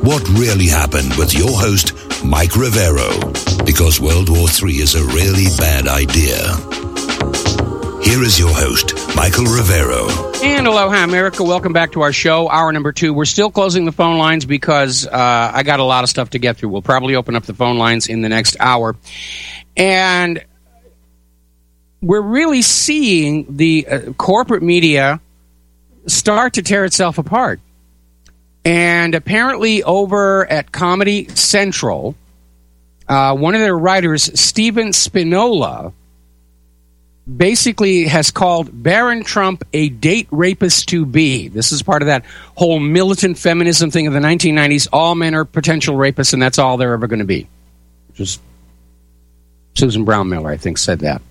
What really happened with your host, Mike Rivero, because World War III is a really bad idea. Here is your host, Michael Rivero. And aloha, America. Welcome back to our show, hour number 2. We're still closing the phone lines because I got a lot of stuff to get through. We'll probably open up the phone lines in the next hour. And we're really seeing the corporate media start to tear itself apart. And apparently over at Comedy Central, one of their writers, Steven Spinola, basically has called Barron Trump a date rapist to be. This is part of that whole militant feminism thing of the 1990s. All men are potential rapists, and that's all they're ever going to be. Just Susan Brown Miller, I think, said that.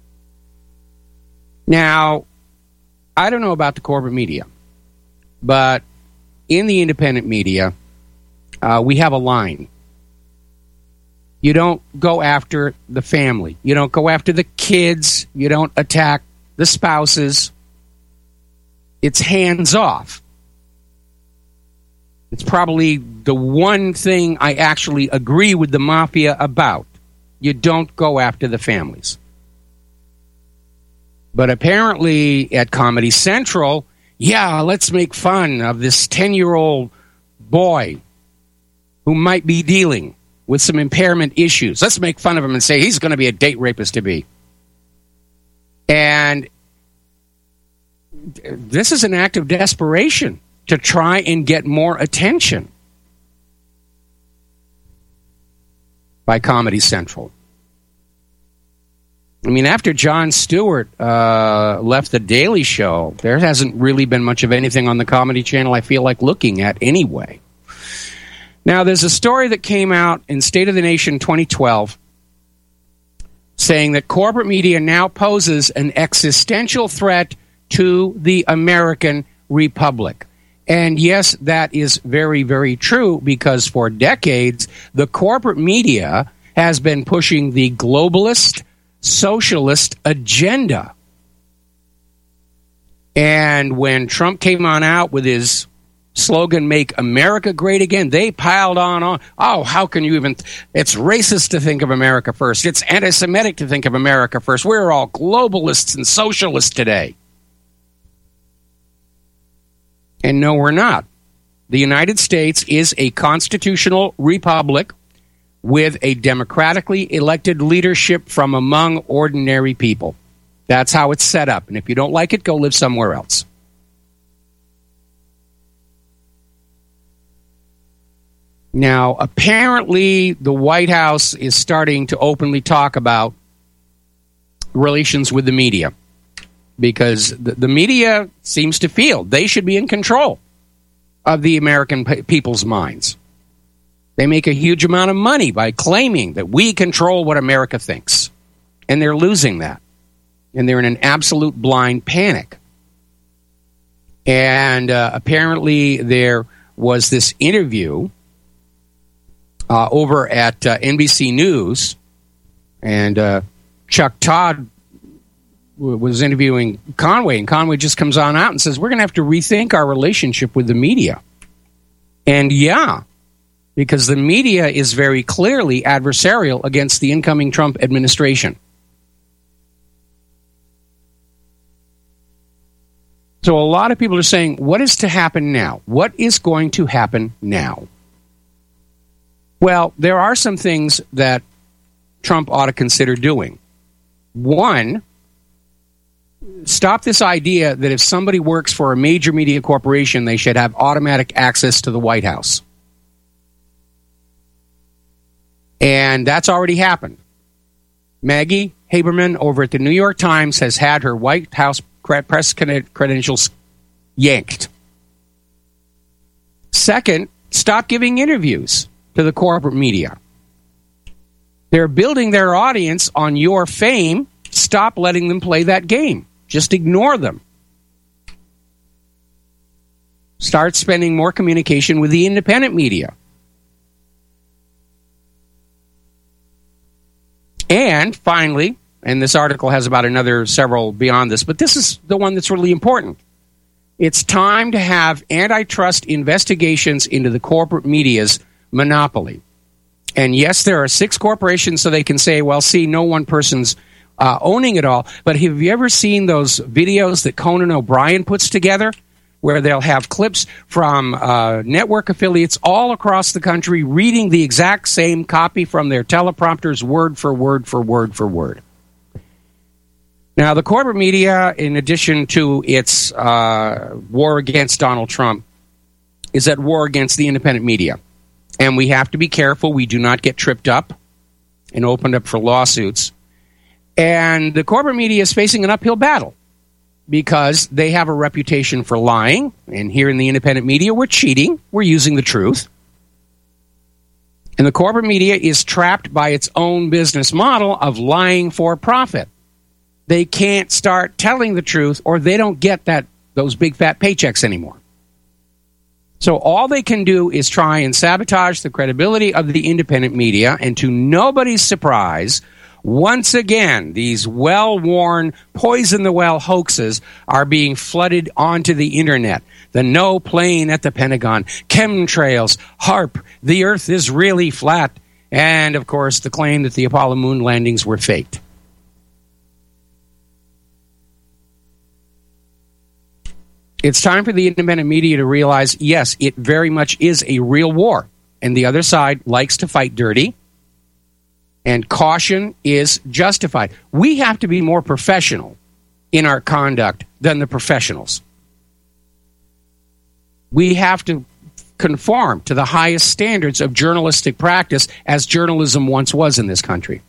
Now, I don't know about the corporate media, but in the independent media, we have a line. You don't go after the family. You don't go after the kids. You don't attack the spouses. It's hands off. It's probably the one thing I actually agree with the mafia about. You don't go after the families. But apparently at Comedy Central, yeah, let's make fun of this 10-year-old boy who might be dealing with some impairment issues. Let's make fun of him and say he's going to be a date rapist to be. And this is an act of desperation to try and get more attention by Comedy Central. I mean, after Jon Stewart left The Daily Show, there hasn't really been much of anything on the Comedy Channel I feel like looking at anyway. Now, there's a story that came out in State of the Nation 2012 saying that corporate media now poses an existential threat to the American Republic. And yes, that is very, very true, because for decades, the corporate media has been pushing the globalist, socialist agenda. And when Trump came on out with his slogan, "Make America Great Again," they piled on. Oh, how can you even... It's racist to think of America first. It's anti-Semitic to think of America first. We're all globalists and socialists today. And no, we're not. The United States is a constitutional republic with a democratically elected leadership from among ordinary people. That's how it's set up. And if you don't like it, go live somewhere else. Now, apparently, the White House is starting to openly talk about relations with the media, because the media seems to feel they should be in control of the American people's minds. They make a huge amount of money by claiming that we control what America thinks. And they're losing that. And they're in an absolute blind panic. And apparently there was this interview over at NBC News. And Chuck Todd was interviewing Conway. And Conway just comes on out and says, we're going to have to rethink our relationship with the media. And yeah, because the media is very clearly adversarial against the incoming Trump administration. So a lot of people are saying, what is to happen now? What is going to happen now? Well, there are some things that Trump ought to consider doing. One, stop this idea that if somebody works for a major media corporation, they should have automatic access to the White House. And that's already happened. Maggie Haberman over at the New York Times has had her White House press credentials yanked. Second, stop giving interviews to the corporate media. They're building their audience on your fame. Stop letting them play that game. Just ignore them. Start spending more communication with the independent media. And finally, and this article has about another several beyond this, but this is the one that's really important. It's time to have antitrust investigations into the corporate media's monopoly. And yes, there are 6 corporations, so they can say, well, see, no one person's owning it all. But have you ever seen those videos that Conan O'Brien puts together, where they'll have clips from network affiliates all across the country reading the exact same copy from their teleprompters, word for word for word for word? Now, the corporate media, in addition to its war against Donald Trump, is at war against the independent media. And we have to be careful we do not get tripped up and opened up for lawsuits. And the corporate media is facing an uphill battle because they have a reputation for lying. And here in the independent media, we're cheating. We're using the truth. And the corporate media is trapped by its own business model of lying for profit. They can't start telling the truth, or they don't get those big fat paychecks anymore. So all they can do is try and sabotage the credibility of the independent media, and to nobody's surprise, once again, these well-worn poison-the-well hoaxes are being flooded onto the internet. The no plane at the Pentagon, chemtrails, HAARP, the Earth is really flat, and, of course, the claim that the Apollo moon landings were faked. It's time for the independent media to realize, yes, it very much is a real war, and the other side likes to fight dirty, and caution is justified. We have to be more professional in our conduct than the professionals. We have to conform to the highest standards of journalistic practice as journalism once was in this country.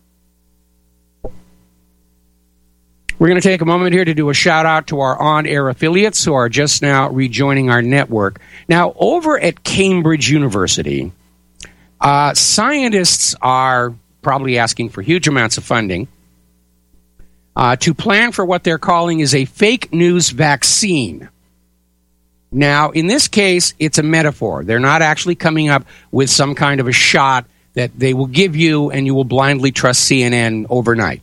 We're going to take a moment here to do a shout-out to our on-air affiliates who are just now rejoining our network. Now, over at Cambridge University, scientists are probably asking for huge amounts of funding to plan for what they're calling is a fake news vaccine. Now, in this case, it's a metaphor. They're not actually coming up with some kind of a shot that they will give you and you will blindly trust CNN overnight.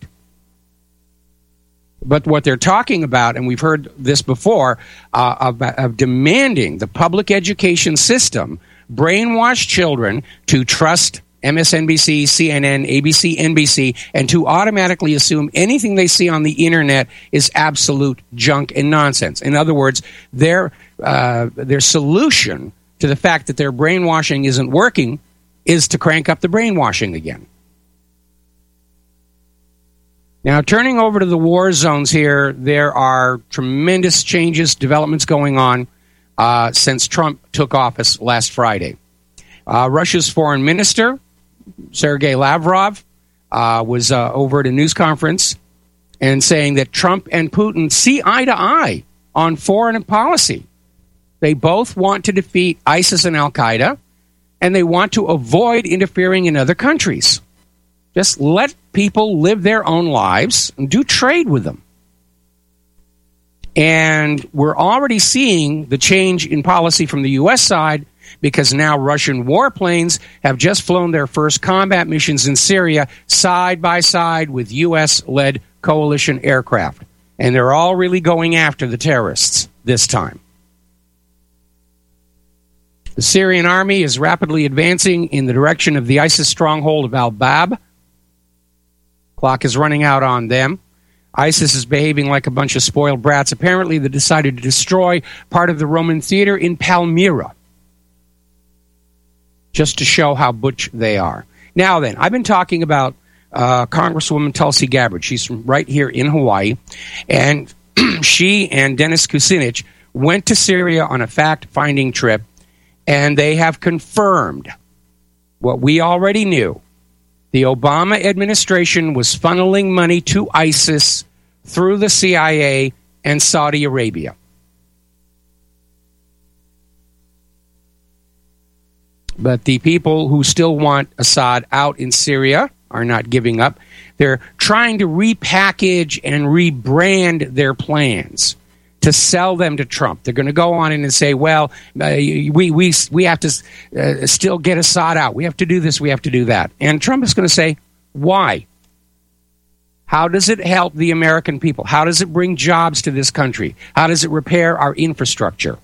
But what they're talking about, and we've heard this before, of demanding the public education system brainwash children to trust MSNBC, CNN, ABC, NBC, and to automatically assume anything they see on the internet is absolute junk and nonsense. In other words, their solution to the fact that their brainwashing isn't working is to crank up the brainwashing again. Now, turning over to the war zones here, there are tremendous changes, developments going on since Trump took office last Friday. Russia's foreign minister, Sergei Lavrov, was over at a news conference and saying that Trump and Putin see eye to eye on foreign policy. They both want to defeat ISIS and Al-Qaeda, and they want to avoid interfering in other countries. Just let people live their own lives and do trade with them. And we're already seeing the change in policy from the U.S. side because now Russian warplanes have just flown their first combat missions in Syria side by side with U.S.-led coalition aircraft. And they're all really going after the terrorists this time. The Syrian army is rapidly advancing in the direction of the ISIS stronghold of al-Bab. Clock is running out on them. ISIS is behaving like a bunch of spoiled brats. Apparently, they decided to destroy part of the Roman theater in Palmyra just to show how butch they are. Now then, I've been talking about Congresswoman Tulsi Gabbard. She's from right here in Hawaii, and she and Dennis Kucinich went to Syria on a fact-finding trip, and they have confirmed what we already knew. The Obama administration was funneling money to ISIS through the CIA and Saudi Arabia. But the people who still want Assad out in Syria are not giving up. They're trying to repackage and rebrand their plans to sell them to Trump. They're going to go on in and say, well, we have to still get Assad out. We have to do this, we have to do that. And Trump is going to say, why? How does it help the American people? How does it bring jobs to this country? How does it repair our infrastructure?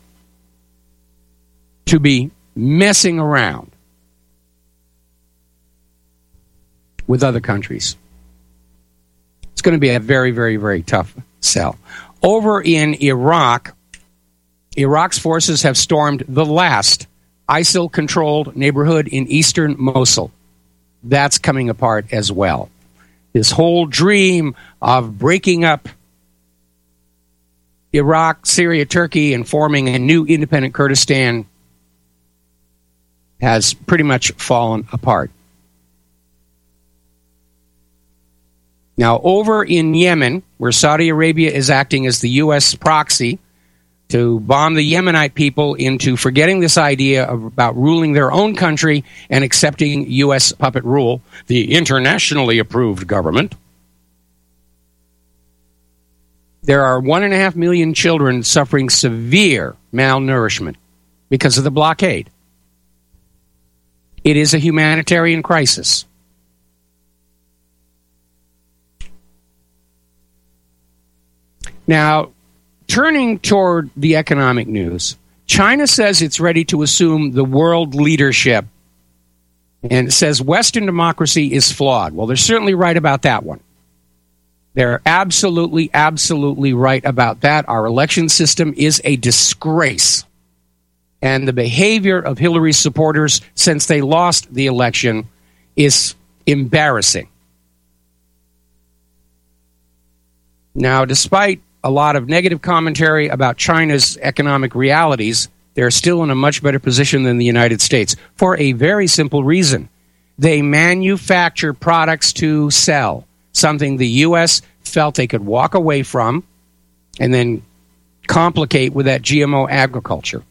To be messing around with other countries. It's going to be a very, very, very tough sell. Over in Iraq, Iraq's forces have stormed the last ISIL-controlled neighborhood in eastern Mosul. That's coming apart as well. This whole dream of breaking up Iraq, Syria, Turkey, and forming a new independent Kurdistan has pretty much fallen apart. Now, over in Yemen, where Saudi Arabia is acting as the U.S. proxy to bomb the Yemenite people into forgetting this idea about ruling their own country and accepting U.S. puppet rule, the internationally approved government, there are 1.5 million children suffering severe malnourishment because of the blockade. It is a humanitarian crisis. Now, turning toward the economic news, China says it's ready to assume the world leadership, and it says Western democracy is flawed. Well, they're certainly right about that one. They're absolutely, absolutely right about that. Our election system is a disgrace. And the behavior of Hillary's supporters since they lost the election is embarrassing. Now, despite a lot of negative commentary about China's economic realities, they're still in a much better position than the United States for a very simple reason. They manufacture products to sell, something the U.S. felt they could walk away from and then complicate with that GMO agriculture.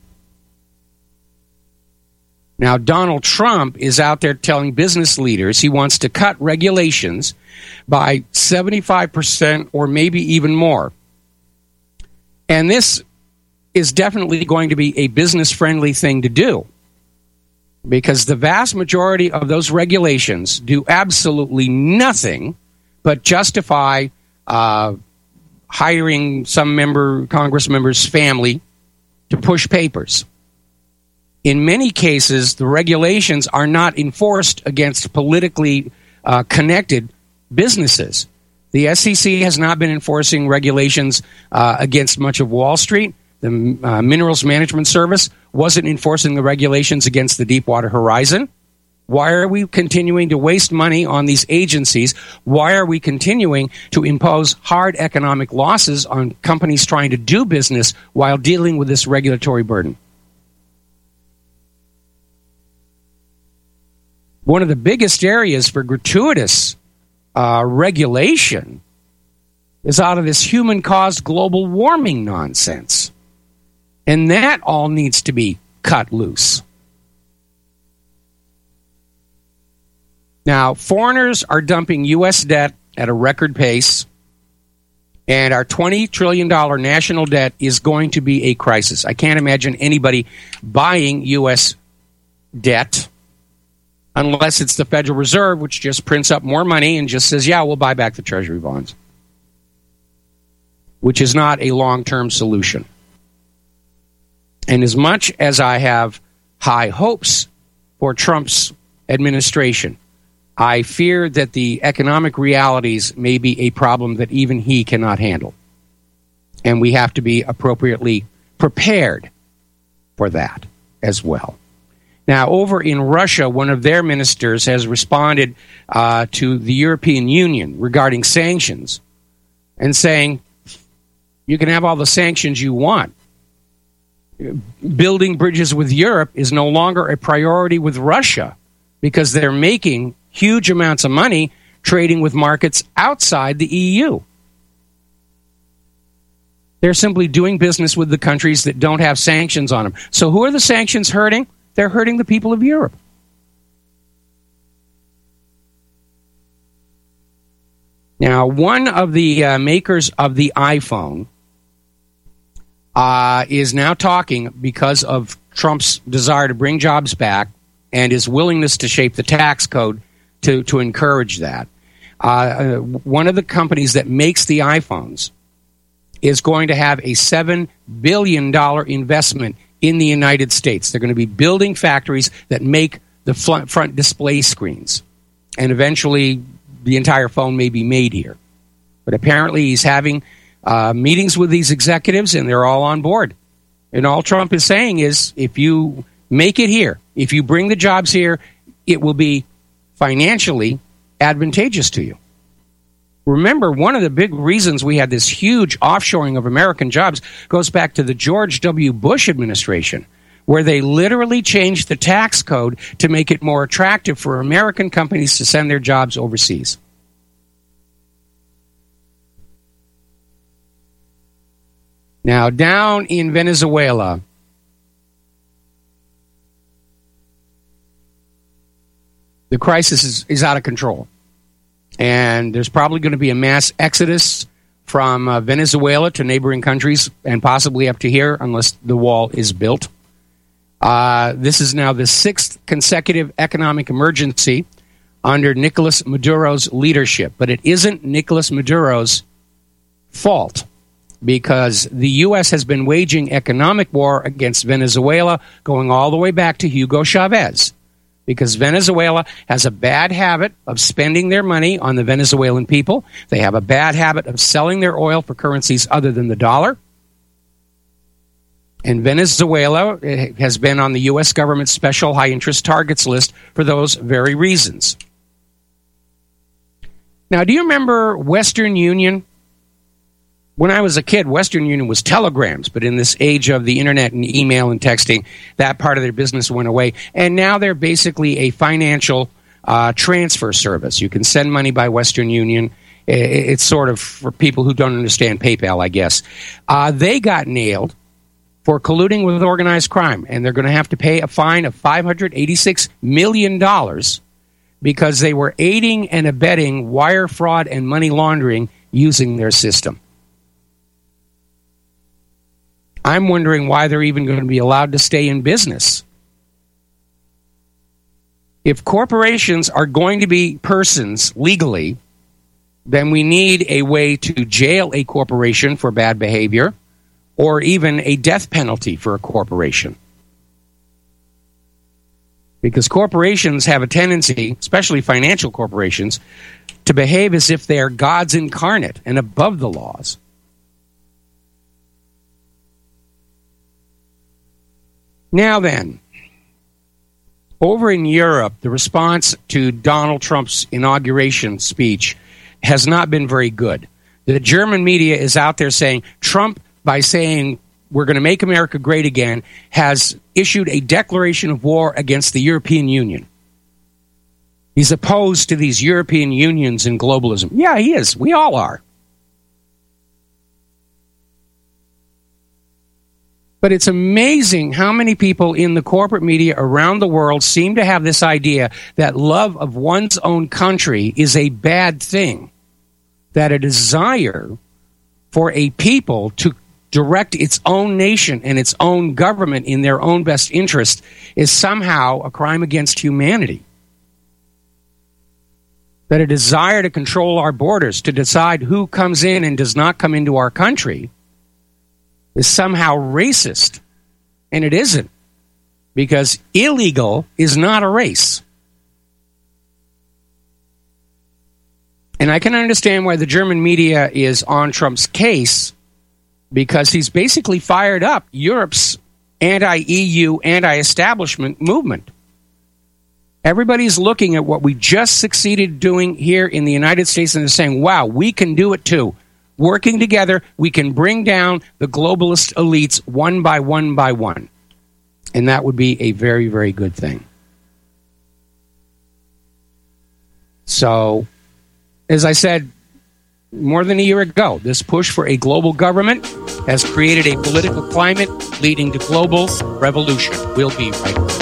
Now, Donald Trump is out there telling business leaders he wants to cut regulations by 75% or maybe even more. And this is definitely going to be a business-friendly thing to do, because the vast majority of those regulations do absolutely nothing but justify hiring some Congress member's family to push papers. In many cases, the regulations are not enforced against politically connected businesses. The SEC has not been enforcing regulations against much of Wall Street. The Minerals Management Service wasn't enforcing the regulations against the Deepwater Horizon. Why are we continuing to waste money on these agencies? Why are we continuing to impose hard economic losses on companies trying to do business while dealing with this regulatory burden? One of the biggest areas for gratuitous regulation is out of this human-caused global warming nonsense. And that all needs to be cut loose. Now, foreigners are dumping U.S. debt at a record pace, and our $20 trillion national debt is going to be a crisis. I can't imagine anybody buying U.S. debt unless it's the Federal Reserve, which just prints up more money and just says, yeah, we'll buy back the Treasury bonds, which is not a long-term solution. And as much as I have high hopes for Trump's administration, I fear that the economic realities may be a problem that even he cannot handle. And we have to be appropriately prepared for that as well. Now, over in Russia, one of their ministers has responded to the European Union regarding sanctions and saying, you can have all the sanctions you want. Building bridges with Europe is no longer a priority with Russia because they're making huge amounts of money trading with markets outside the EU. They're simply doing business with the countries that don't have sanctions on them. So who are the sanctions hurting? They're hurting the people of Europe. Now, one of the makers of the iPhone is now talking because of Trump's desire to bring jobs back and his willingness to shape the tax code to encourage that. one of the companies that makes the iPhones is going to have a $7 billion investment in the United States. They're going to be building factories that make the front display screens. And eventually, the entire phone may be made here. But apparently, he's having meetings with these executives, and they're all on board. And all Trump is saying is, if you make it here, if you bring the jobs here, it will be financially advantageous to you. Remember, one of the big reasons we had this huge offshoring of American jobs goes back to the George W. Bush administration, where they literally changed the tax code to make it more attractive for American companies to send their jobs overseas. Now, down in Venezuela, the crisis is out of control. And there's probably going to be a mass exodus from Venezuela to neighboring countries and possibly up to here unless the wall is built. This is now the 6th consecutive economic emergency under Nicolas Maduro's leadership. But it isn't Nicolas Maduro's fault, because the U.S. has been waging economic war against Venezuela going all the way back to Hugo Chavez. Because Venezuela has a bad habit of spending their money on the Venezuelan people. They have a bad habit of selling their oil for currencies other than the dollar. And Venezuela has been on the U.S. government's special high-interest targets list for those very reasons. Now, do you remember Western Union? When I was a kid, Western Union was telegrams, but in this age of the internet and email and texting, that part of their business went away. And now they're basically a financial transfer service. You can send money by Western Union. It's sort of for people who don't understand PayPal, I guess. They got nailed for colluding with organized crime, and they're going to have to pay a fine of $586 million because they were aiding and abetting wire fraud and money laundering using their system. I'm wondering why they're even going to be allowed to stay in business. If corporations are going to be persons legally, then we need a way to jail a corporation for bad behavior or even a death penalty for a corporation. Because corporations have a tendency, especially financial corporations, to behave as if they are gods incarnate and above the laws. Now then, over in Europe, the response to Donald Trump's inauguration speech has not been very good. The German media is out there saying Trump, by saying we're going to make America great again, has issued a declaration of war against the European Union. He's opposed to these European unions and globalism. Yeah, he is. We all are. But it's amazing how many people in the corporate media around the world seem to have this idea that love of one's own country is a bad thing, that a desire for a people to direct its own nation and its own government in their own best interest is somehow a crime against humanity. That a desire to control our borders, to decide who comes in and does not come into our country, is somehow racist. And it isn't, because illegal is not a race. And I can understand why the German media is on Trump's case, because he's basically fired up Europe's anti-EU, anti-establishment movement. Everybody's looking at what we just succeeded doing here in the United States and they're saying, wow, we can do it too. Working together, we can bring down the globalist elites one by one by one. And that would be a very, very good thing. So, as I said more than a year ago, this push for a global government has created a political climate leading to global revolution. We'll be right back.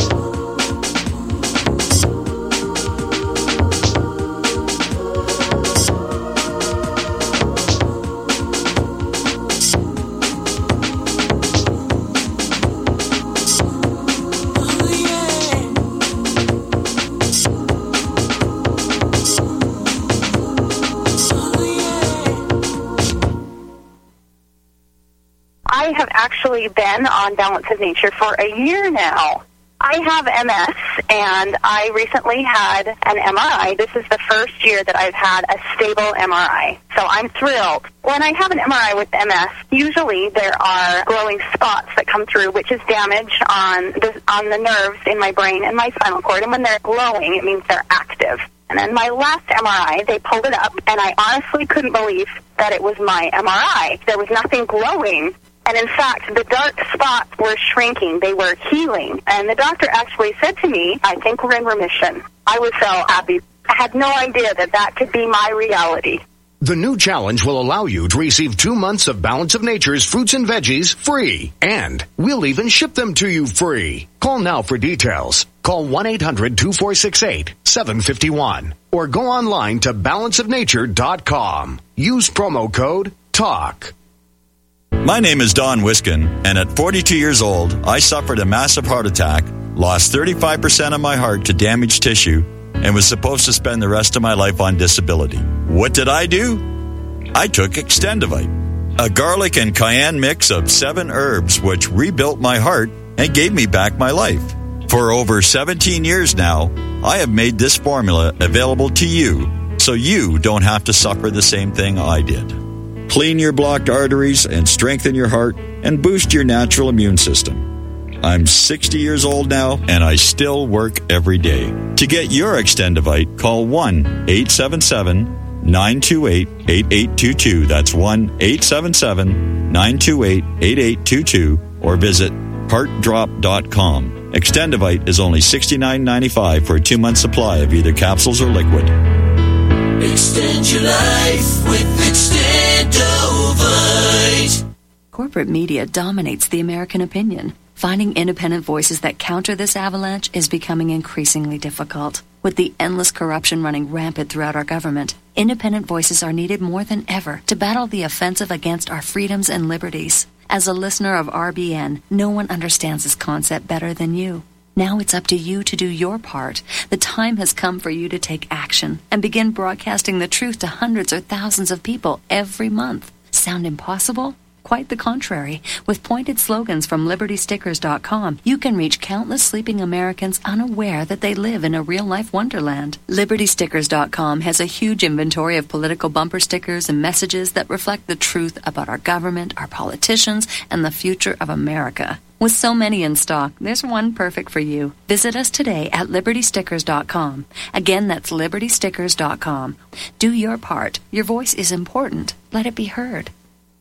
I have actually been on Balance of Nature for a year now. I have MS, and I recently had an MRI. This is the first year that I've had a stable MRI, so I'm thrilled. When I have an MRI with MS, usually there are glowing spots that come through, which is damage on the nerves in my brain and my spinal cord, and when they're glowing, it means they're active. And then my last MRI, they pulled it up, and I honestly couldn't believe that it was my MRI. There was nothing glowing. And in fact, the dark spots were shrinking. They were healing. And the doctor actually said to me, I think we're in remission. I was so happy. I had no idea that could be my reality. The new challenge will allow you to receive 2 months of Balance of Nature's fruits and veggies free. And we'll even ship them to you free. Call now for details. Call 1-800-246-8751. Or go online to balanceofnature.com. Use promo code TALK. My name is Don Wiskin, and at 42 years old, I suffered a massive heart attack, lost 35% of my heart to damaged tissue, and was supposed to spend the rest of my life on disability. What did I do? I took Extendivite, a garlic and cayenne mix of 7 herbs which rebuilt my heart and gave me back my life. For over 17 years now, I have made this formula available to you so you don't have to suffer the same thing I did. Clean your blocked arteries and strengthen your heart and boost your natural immune system. I'm 60 years old now, and I still work every day. To get your Extendivite, call 1-877-928-8822. That's 1-877-928-8822, or visit heartdrop.com. Extendivite is only $69.95 for a 2-month supply of either capsules or liquid. Extend your life with Extendovite. Corporate media dominates the American opinion. Finding independent voices that counter this avalanche is becoming increasingly difficult. With the endless corruption running rampant throughout our government, independent voices are needed more than ever to battle the offensive against our freedoms and liberties. As a listener of RBN, no one understands this concept better than you. Now it's up to you to do your part. The time has come for you to take action and begin broadcasting the truth to hundreds or thousands of people every month. Sound impossible? Quite the contrary. With pointed slogans from LibertyStickers.com, you can reach countless sleeping Americans unaware that they live in a real-life wonderland. LibertyStickers.com has a huge inventory of political bumper stickers and messages that reflect the truth about our government, our politicians, and the future of America. With so many in stock, there's one perfect for you. Visit us today at LibertyStickers.com. Again, that's LibertyStickers.com. Do your part. Your voice is important. Let it be heard.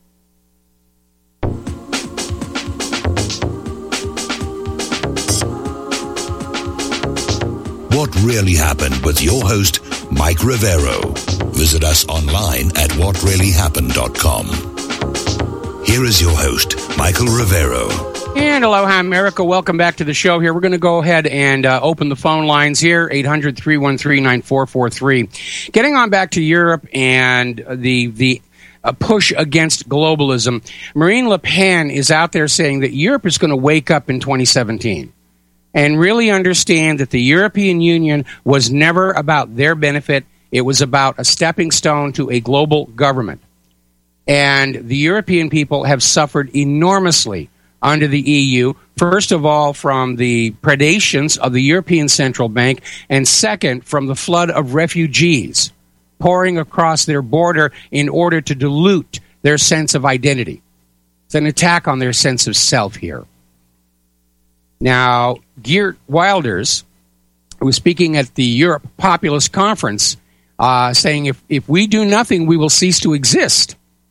What Really Happened with your host, Mike Rivero. Visit us online at whatreallyhappened.com. Here is your host, Michael Rivero. And aloha, America. Welcome back to the show here. We're going to go ahead and open the phone lines here, 800-313-9443. Getting on back to Europe and the push against globalism. Marine Le Pen is out there saying that Europe is going to wake up in 2017 and really understand that the European Union was never about their benefit. It was about a stepping stone to a global government. And the European people have suffered enormously under the EU, first of all from the predations of the European Central Bank, and second from the flood of refugees pouring across their border in order to dilute their sense of identity. It's an attack on their sense of self here. Now, Geert Wilders, who was speaking at the Europe Populist Conference, saying if we do nothing, we will cease to exist.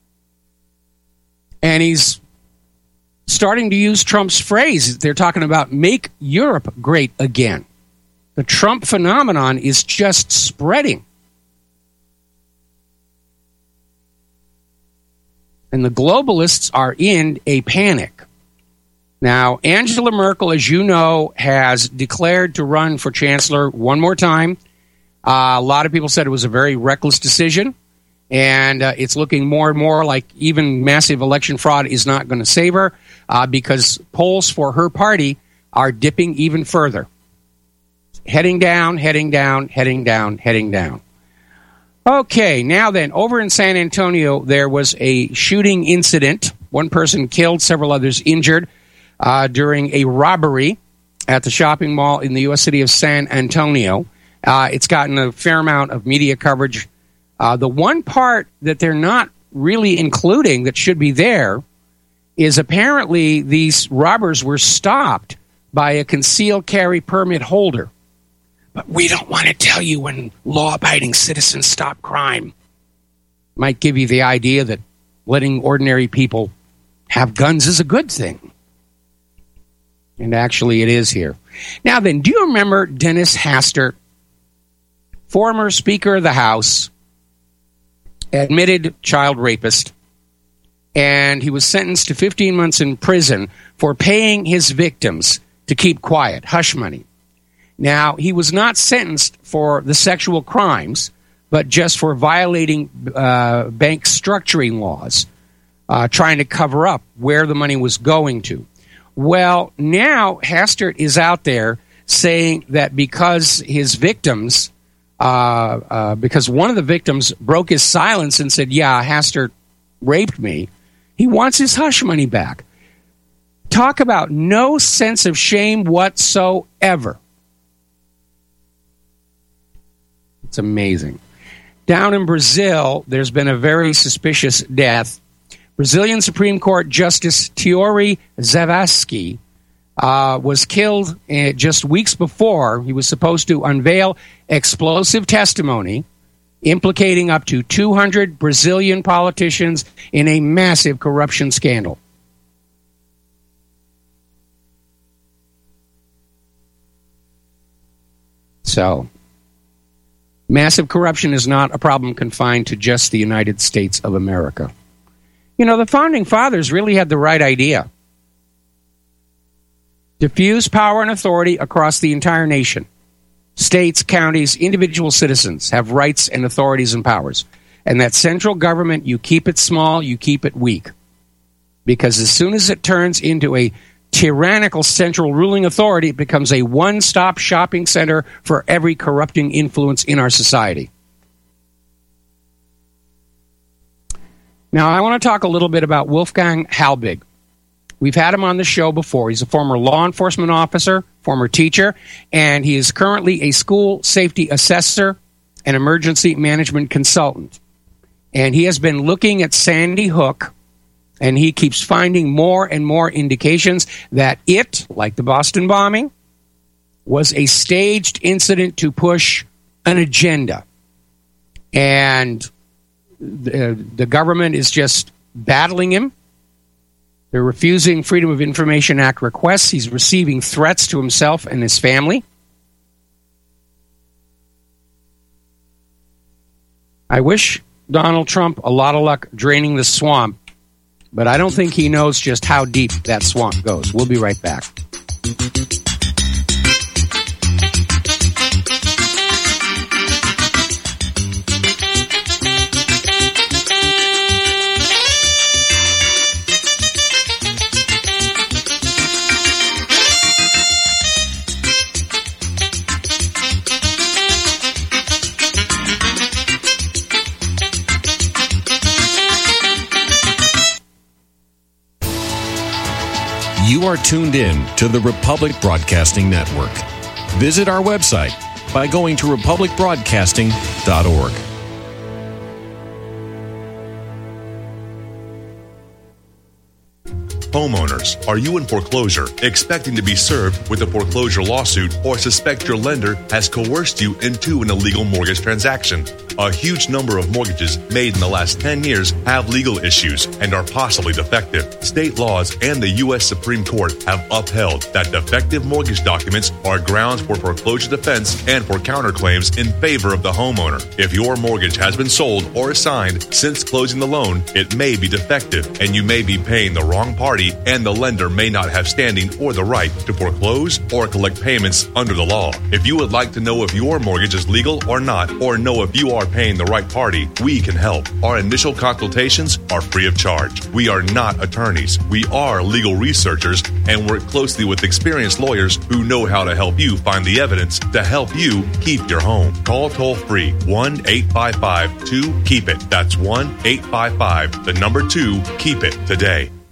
And he's starting to use Trump's phrase. They're talking about make Europe great again. The Trump phenomenon is just spreading. And the globalists are in a panic. Now, Angela Merkel, as you know, has declared to run for chancellor one more time. A lot of people said it was a very reckless decision. And it's looking more and more like even massive election fraud is not going to save her because polls for her party are dipping even further. Heading down, heading down, heading down, heading down. Okay, now then, over in San Antonio, there was a shooting incident One person killed, several others injured during a robbery at the shopping mall in the U.S. city of San Antonio. It's gotten a fair amount of media coverage. The one part that they're not really including that should be there is apparently these robbers were stopped by a concealed carry permit holder. But we don't want to tell you when law-abiding citizens stop crime. Might give you the idea that letting ordinary people have guns is a good thing. And actually it is here. Now then, do you remember Dennis Hastert, former Speaker of the House, admitted child rapist, and he was sentenced to 15 months in prison for paying his victims to keep quiet, hush money. Now, he was not sentenced for the sexual crimes, but just for violating bank structuring laws, trying to cover up where the money was going to. Well, now Hastert is out there saying that because his victims, because one of the victims broke his silence and said, yeah, Hastert raped me, he wants his hush money back. Talk about no sense of shame whatsoever. It's amazing. Down in Brazil, there's been a very suspicious death. Brazilian Supreme Court Justice Teori Zavascki was killed just weeks before he was supposed to unveil explosive testimony implicating up to 200 Brazilian politicians in a massive corruption scandal. So, massive corruption is not a problem confined to just the United States of America. You know, the Founding Fathers really had the right idea. Diffuse power and authority across the entire nation. States, counties, individual citizens have rights and authorities and powers. And that central government, you keep it small, you keep it weak. Because as soon as it turns into a tyrannical central ruling authority, it becomes a one-stop shopping center for every corrupting influence in our society. Now, I want to talk a little bit about Wolfgang Halbig. We've had him on the show before. He's a former law enforcement officer, former teacher, and he is currently a school safety assessor and emergency management consultant. And he has been looking at Sandy Hook, and he keeps finding more and more indications that it, like the Boston bombing, was a staged incident to push an agenda. And the government is just battling him. They're refusing Freedom of Information Act requests. He's receiving threats to himself and his family. I wish Donald Trump a lot of luck draining the swamp, but I don't think he knows just how deep that swamp goes. We'll be right back. You are tuned in to the Republic Broadcasting Network. Visit our website by going to republicbroadcasting.org. Homeowners, are you in foreclosure, expecting to be served with a foreclosure lawsuit, or suspect your lender has coerced you into an illegal mortgage transaction? A huge number of mortgages made in the last 10 years have legal issues and are possibly defective. State laws and the U.S. Supreme Court have upheld that defective mortgage documents are grounds for foreclosure defense and for counterclaims in favor of the homeowner. If your mortgage has been sold or assigned since closing the loan, it may be defective and you may be paying the wrong party, and the lender may not have standing or the right to foreclose or collect payments under the law. If you would like to know if your mortgage is legal or not, or know if you are paying the right party, we can help. Our initial consultations are free of charge. We are not attorneys. We are legal researchers and work closely with experienced lawyers who know how to help you find the evidence to help you keep your home. Call toll-free 1-855-2-KEEP-IT. That's 1-855-2-KEEP-IT today.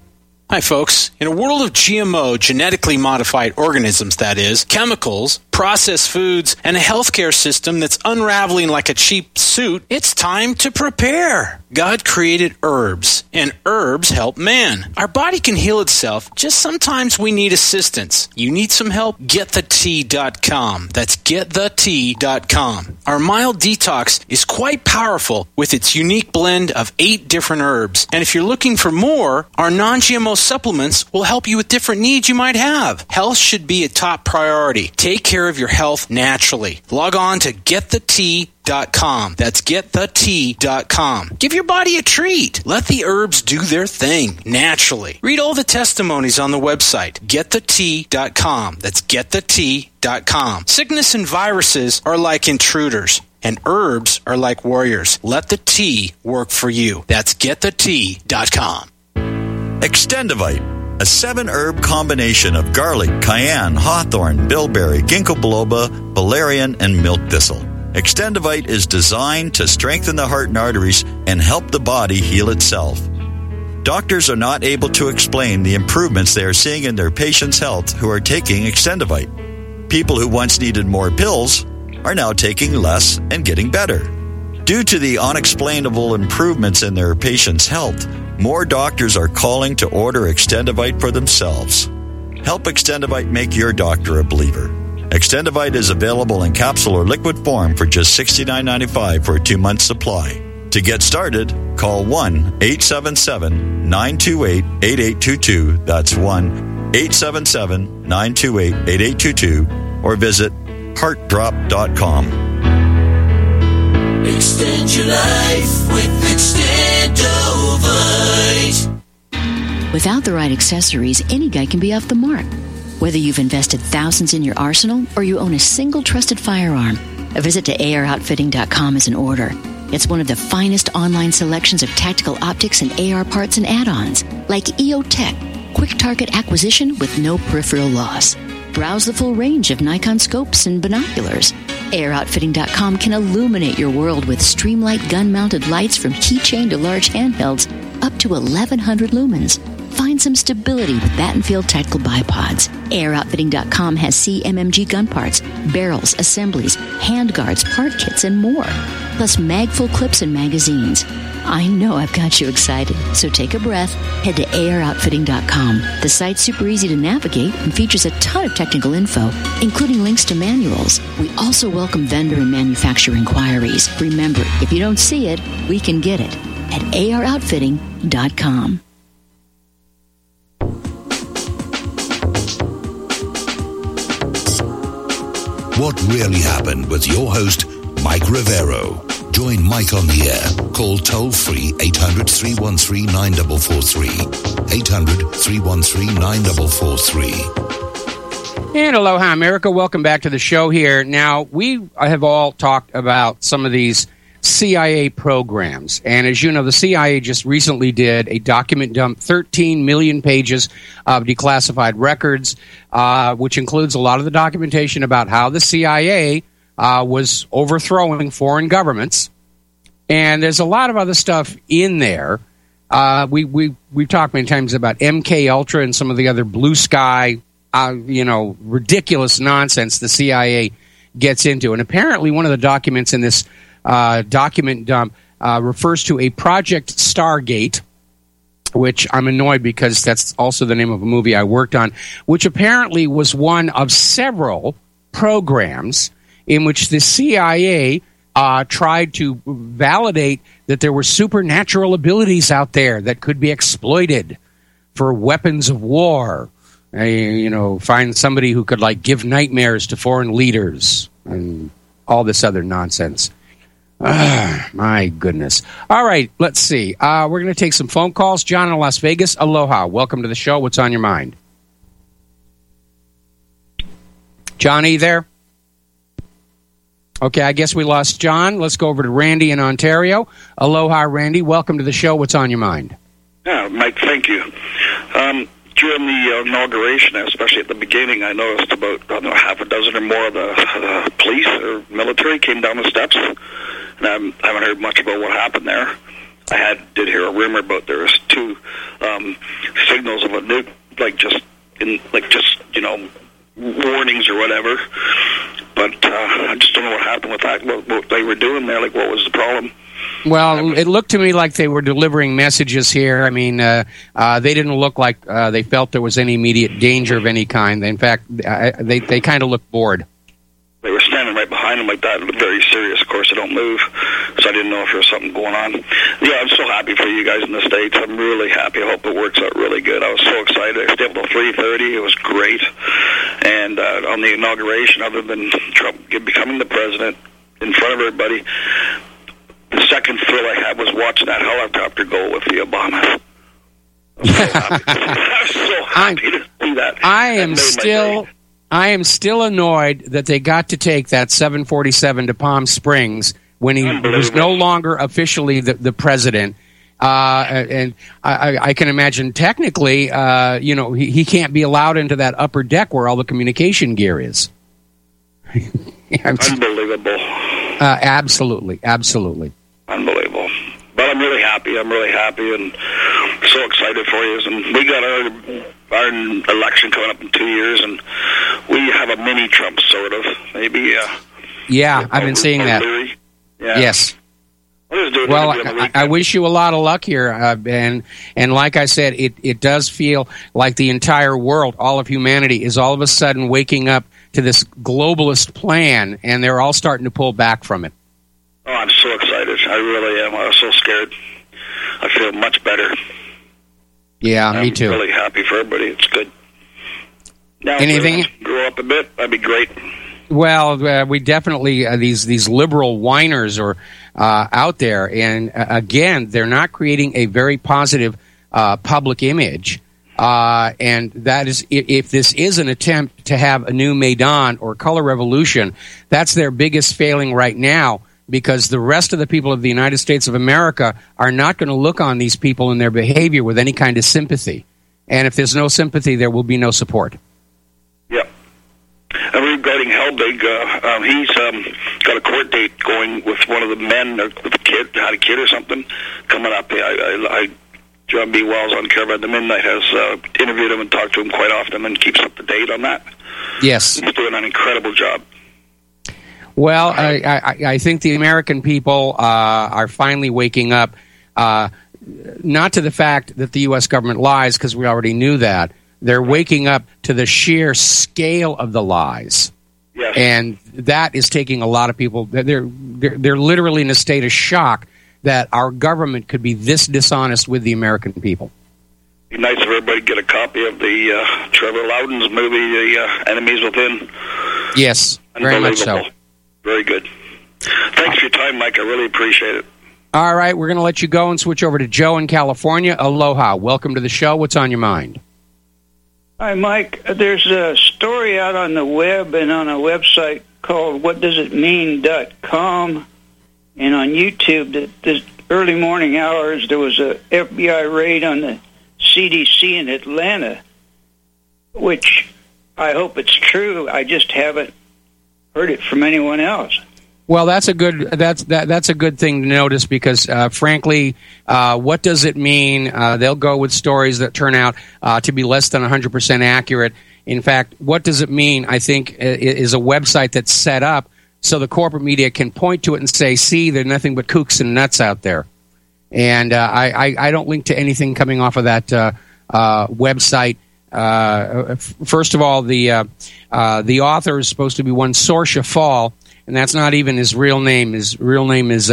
Hi, folks. In a world of GMO, genetically modified organisms, that is, chemicals, processed foods, and a healthcare system that's unraveling like a cheap suit, it's time to prepare. God created herbs, and herbs help man. Our body can heal itself, just sometimes we need assistance. You need some help? GetTheTea.com. That's GetTheTea.com. Our mild detox is quite powerful with its unique blend of 8 different herbs. And if you're looking for more, our non-GMO supplements will help you with different needs you might have. Health should be a top priority. Take care of your health naturally. Log on to GetTheTea.com. That's GetTheTea.com. Give your body a treat. Let the herbs do their thing naturally. Read all the testimonies on the website, GetTheTea.com. That's GetTheTea.com. Sickness and viruses are like intruders, and herbs are like warriors. Let the tea work for you. That's GetTheTea.com. Extendivite, a 7-herb combination of garlic, cayenne, hawthorn, bilberry, ginkgo biloba, valerian, and milk thistle. Extendivite is designed to strengthen the heart and arteries and help the body heal itself. Doctors are not able to explain the improvements they are seeing in their patients' health who are taking Extendivite. People who once needed more pills are now taking less and getting better. Due to the unexplainable improvements in their patients' health, more doctors are calling to order Extendivite for themselves. Help Extendivite make your doctor a believer. Extendivite is available in capsule or liquid form for just $69.95 for a 2-month supply. To get started, call 1-877-928-8822. That's 1-877-928-8822. Or visit heartdrop.com. Extend your life with Extendovite. Without the right accessories, any guy can be off the mark. Whether you've invested thousands in your arsenal or you own a single trusted firearm, a visit to AROutfitting.com is in order. It's one of the finest online selections of tactical optics and AR parts and add-ons, like EOTech, quick target acquisition with no peripheral loss. Browse the full range of Nikon scopes and binoculars. AROutfitting.com can illuminate your world with Streamlight gun-mounted lights from keychain to large handhelds up to 1,100 lumens. Find some stability with Battenfield Tactical Bipods. AROutfitting.com has CMMG gun parts, barrels, assemblies, handguards, part kits, and more. Plus mag-full clips and magazines. I know I've got you excited, so take a breath. Head to AROutfitting.com. The site's super easy to navigate and features a ton of technical info, including links to manuals. We also welcome vendor and manufacturer inquiries. Remember, if you don't see it, we can get it at AROutfitting.com. What really happened with your host, Mike Rivero. Join Mike on the air. Call toll-free 800-313-9443. 800-313-9443. And aloha, America. Welcome back to the show here. Now, we have all talked about some of these CIA programs. And as you know, the CIA just recently did a document dump, 13 million pages of declassified records, which includes a lot of the documentation about how the CIA was overthrowing foreign governments. And there's a lot of other stuff in there. We've talked many times about MK Ultra and some of the other blue sky, ridiculous nonsense the CIA gets into. And apparently one of the documents in this document dump refers to a Project Stargate, which I'm annoyed because that's also the name of a movie I worked on, which apparently was one of several programs in which the CIA tried to validate that there were supernatural abilities out there that could be exploited for weapons of war. Find somebody who could give nightmares to foreign leaders and all this other nonsense. My goodness. All right, let's see. We're going to take some phone calls. John in Las Vegas, aloha. Welcome to the show. What's on your mind? Johnny, there? Okay, I guess we lost John. Let's go over to Randy in Ontario. Aloha, Randy. Welcome to the show. What's on your mind? Yeah, Mike, thank you. During the inauguration, especially at the beginning, I noticed about half a dozen or more of the police or military came down the steps. And I haven't heard much about what happened there. I did hear a rumor about there was 2 signals of a nuke, warnings or whatever. But I just don't know what happened with that. What they were doing there, what was the problem? Well, it looked to me like they were delivering messages here. I mean, they didn't look like they felt there was any immediate danger of any kind. In fact, they kind of looked bored. They were standing right behind them like that, very serious. Of course, they don't move, so I didn't know if there was something going on. Yeah, I'm so happy for you guys in the States. I'm really happy. I hope it works out really good. I was so excited. I stayed up till 3:30. It was great. And on the inauguration, other than Trump becoming the president in front of everybody, the second thrill I had was watching that helicopter go with the Obamas. I was so happy to see that. I am still annoyed that they got to take that 747 to Palm Springs when he was no longer officially the president. And I can imagine technically, he can't be allowed into that upper deck where all the communication gear is. Unbelievable. Absolutely. Unbelievable. But I'm really happy. And so excited for you. And we got our election coming up in 2 years, and we have a mini Trump, sort of. Maybe. Yeah, I've been seeing that. Yeah. Yes. Well, I wish you a lot of luck here, and like I said, it does feel like the entire world, all of humanity, is all of a sudden waking up to this globalist plan, and they're all starting to pull back from it. Oh, I'm so excited. I really am. I was so scared. I feel much better. Yeah, me too. I'm really happy for everybody. It's good. Now, anything? If we grow up a bit, that'd be great. Well, we definitely these liberal whiners are out there, and again, they're not creating a very positive public image. And that is, if this is an attempt to have a new Maidan or color revolution, that's their biggest failing right now, because the rest of the people of the United States of America are not going to look on these people and their behavior with any kind of sympathy. And if there's no sympathy, there will be no support. Yep. And regarding Helbig, he's got a court date going with one of the men, or with a kid, had a kid or something, coming up. John B. Wells on Caravan to Midnight has interviewed him and talked to him quite often and keeps up to date on that. Yes. He's doing an incredible job. Well, I think the American people are finally waking up, not to the fact that the U.S. government lies, because we already knew that. They're waking up to the sheer scale of the lies. Yes. And that is taking a lot of people. They're literally in a state of shock that our government could be this dishonest with the American people. It'd be nice if everybody get a copy of the Trevor Loudon's movie, The Enemies Within. Yes, very much so. Very good. Thanks for your time, Mike. I really appreciate it. All right, we're going to let you go and switch over to Joe in California. Aloha. Welcome to the show. What's on your mind? Hi, Mike. There's a story out on the web and on a website called whatdoesitmean.com, and on YouTube that this early morning hours there was a FBI raid on the CDC in Atlanta, which I hope it's true. I just haven't heard it from anyone else. Well, that's a good thing to notice, because frankly, what does it mean? They'll go with stories that turn out to be less than 100% accurate. In fact, what does it mean, I think, is a website that's set up so the corporate media can point to it and say, see, there's nothing but kooks and nuts out there. And I don't link to anything coming off of that website. First of all, the author is supposed to be one Saoirse Fall, and that's not even his real name. His real name is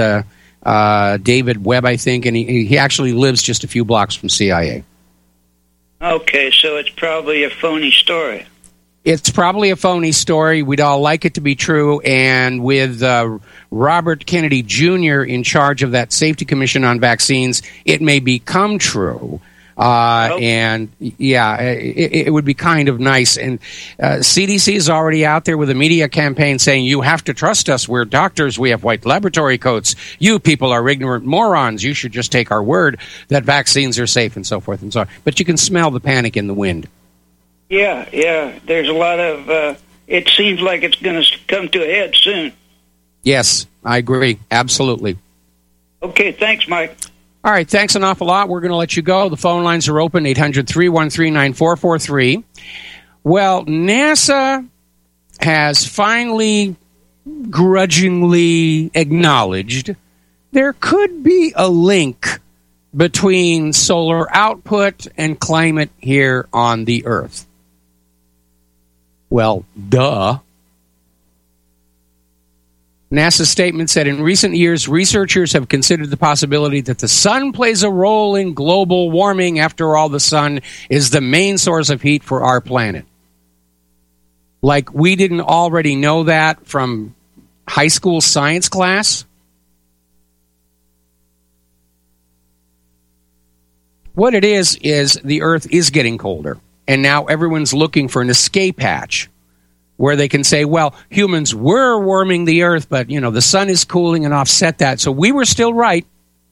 David Webb, I think, and he actually lives just a few blocks from CIA. Okay, so it's probably a phony story. It's probably a phony story. We'd all like it to be true, and with Robert Kennedy Jr. in charge of that Safety Commission on Vaccines, it may become true. And yeah, it would be kind of nice. And CDC is already out there with a media campaign saying, you have to trust us. We're doctors. We have white laboratory coats. You people are ignorant morons. You should just take our word that vaccines are safe, and so forth and so on. But you can smell the panic in the wind. Yeah. There's a lot of, it seems like it's going to come to a head soon. Yes, I agree. Absolutely. Okay, thanks, Mike. All right, thanks an awful lot. We're going to let you go. The phone lines are open, 800-313-9443. Well, NASA has finally grudgingly acknowledged there could be a link between solar output and climate here on the Earth. Well, duh. NASA's statement said in recent years, researchers have considered the possibility that the sun plays a role in global warming. After all, the sun is the main source of heat for our planet. Like we didn't already know that from high school science class? What it is the Earth is getting colder, and now everyone's looking for an escape hatch where they can say, well, humans were warming the Earth, but, the sun is cooling and offset that. So we were still right.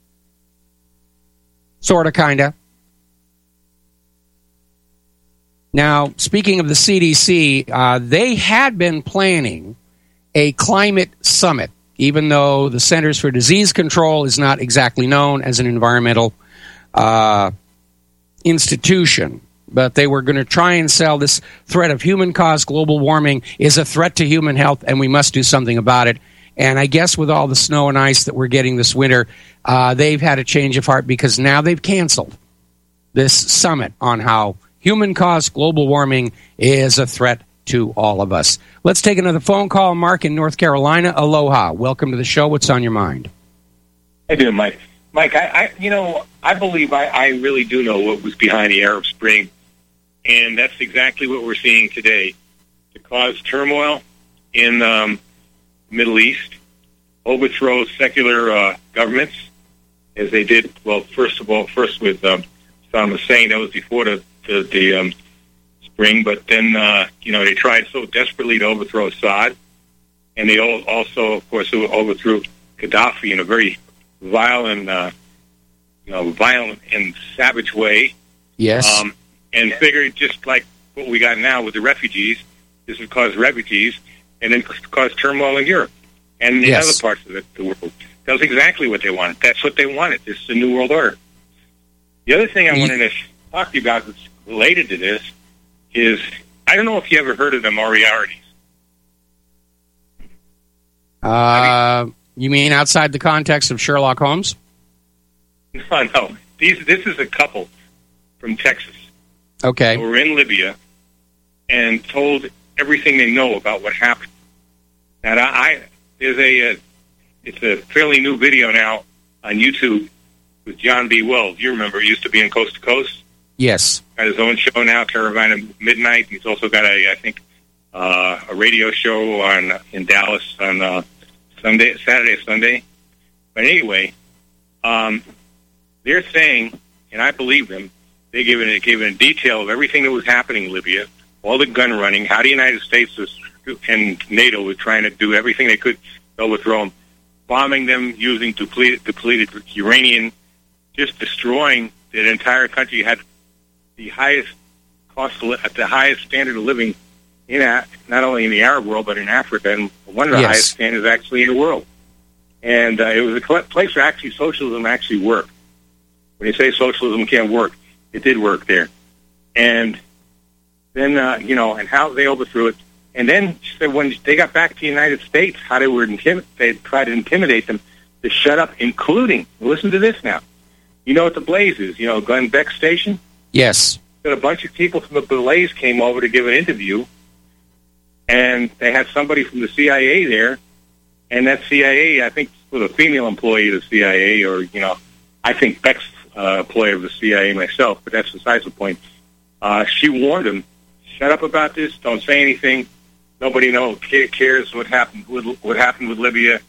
Sort of, kind of. Now, speaking of the CDC, they had been planning a climate summit, even though the Centers for Disease Control is not exactly known as an environmental institution. But they were going to try and sell this threat of human-caused global warming is a threat to human health, and we must do something about it. And I guess with all the snow and ice that we're getting this winter, they've had a change of heart because now they've canceled this summit on how human-caused global warming is a threat to all of us. Let's take another phone call. Mark in North Carolina. Aloha. Welcome to the show. What's on your mind? How you doing, Mike? Mike, I believe I really do know what was behind the Arab Spring. And that's exactly what we're seeing today. To cause turmoil in the Middle East, overthrow secular governments, as they did, well, first with Saddam Hussein. That was before the spring. But then, they tried so desperately to overthrow Assad. And they also, of course, overthrew Gaddafi in a very violent and savage way. Yes. And figured just like what we got now with the refugees, this would cause refugees and then cause turmoil in Europe and in other parts of the world. That was exactly what they wanted. That's what they wanted. This is the New World Order. The other thing I wanted to talk to you about that's related to this is, I don't know if you ever heard of the Moriartys. You mean outside the context of Sherlock Holmes? No. This is a couple from Texas. Okay. Who were in Libya and told everything they know about what happened. And it's a fairly new video now on YouTube with John B. Wells. You remember, he used to be in Coast to Coast. Yes. Got his own show now, Caravan at Midnight. He's also got a radio show in Dallas on Saturday, Sunday. But anyway, they're saying, and I believe them, they gave a detail of everything that was happening in Libya, all the gun running, how the United States and NATO were trying to do everything they could to overthrow them, bombing them using depleted uranium, just destroying the entire country. Had the highest the highest standard of living not only in the Arab world but in Africa, and one of the highest standards actually in the world. And it was a place where actually socialism actually worked. When you say socialism can't work, it did work there. And then, and how they overthrew it. And then when they got back to the United States, how they tried to intimidate them to shut up, including, listen to this now. You know what the Blaze is? Glenn Beck Station? Yes. A bunch of people from the Blaze came over to give an interview, and they had somebody from the CIA there, and that CIA, I think, was a female employee of the CIA, or, I think Beck's employee of the CIA myself, but that's besides the point. She warned him, shut up about this, don't say anything, nobody cares what happened with Libya,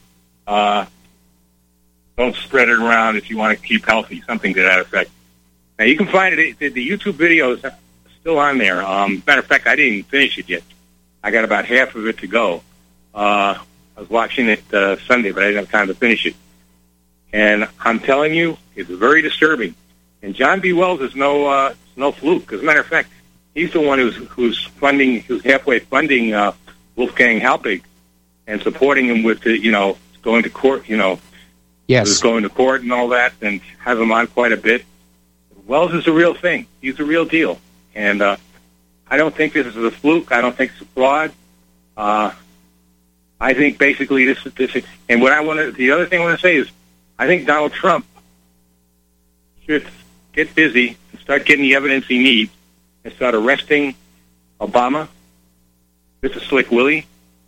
don't spread it around if you want to keep healthy, something to that effect. Now, you can find it, the YouTube video is still on there. Matter of fact, I didn't even finish it yet. I got about half of it to go. I was watching it Sunday, but I didn't have time to finish it. And I'm telling you, it's very disturbing. And John B. Wells is no fluke. As a matter of fact, he's the one who's halfway funding Wolfgang Halbig and supporting him with the, going to court, Yes. Who's going to court and all that, and have him on quite a bit. Wells is a real thing. He's a real deal. And I don't think this is a fluke. I don't think it's a fraud. I think basically this is, and the other thing I want to say is, I think Donald Trump should get busy and start getting the evidence he needs and start arresting Obama, Mr. Slick Willie,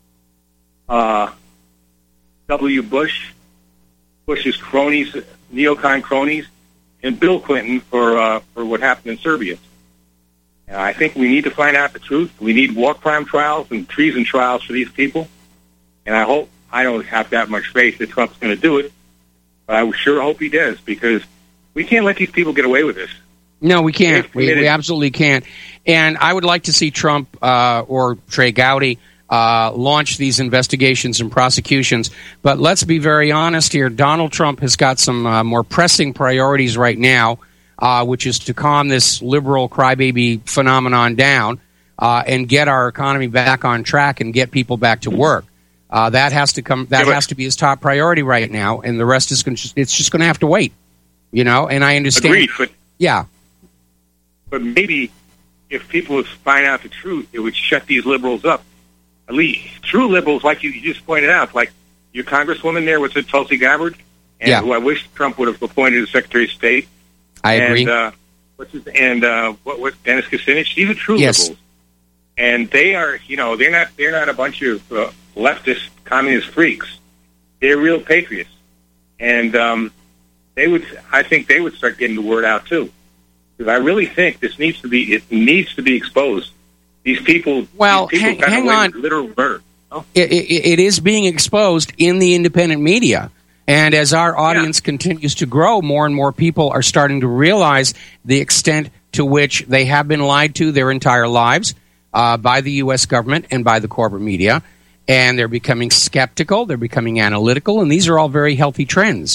W. Bush, Bush's cronies, neocon cronies, and Bill Clinton for what happened in Serbia. And I think we need to find out the truth. We need war crime trials and treason trials for these people. And I don't have that much faith that Trump's going to do it, but I sure hope he does, because we can't let these people get away with this. No, we can't. We absolutely can't. And I would like to see Trump or Trey Gowdy launch these investigations and prosecutions. But let's be very honest here. Donald Trump has got some more pressing priorities right now, which is to calm this liberal crybaby phenomenon down and get our economy back on track and get people back to work. That has to come. That has to be his top priority right now, and the rest is it's just going to have to wait. You know, and I understand. Agreed, but yeah. But maybe if people would find out the truth, it would shut these liberals up. At least true liberals, like you just pointed out, like your congresswoman there was Tulsi Gabbard, and who I wish Trump would have appointed as Secretary of State. I agree. What was Dennis Kucinich? These are true liberals, and they are, they're not a bunch of leftist communist freaks. They're real patriots, and I think they would start getting the word out too. Because I really think this needs to be exposed. These people, hang on. Literal murder. Oh. It is being exposed in the independent media. And as our audience continues to grow, more and more people are starting to realize the extent to which they have been lied to their entire lives by the U.S. government and by the corporate media. And they're becoming skeptical, they're becoming analytical, and these are all very healthy trends.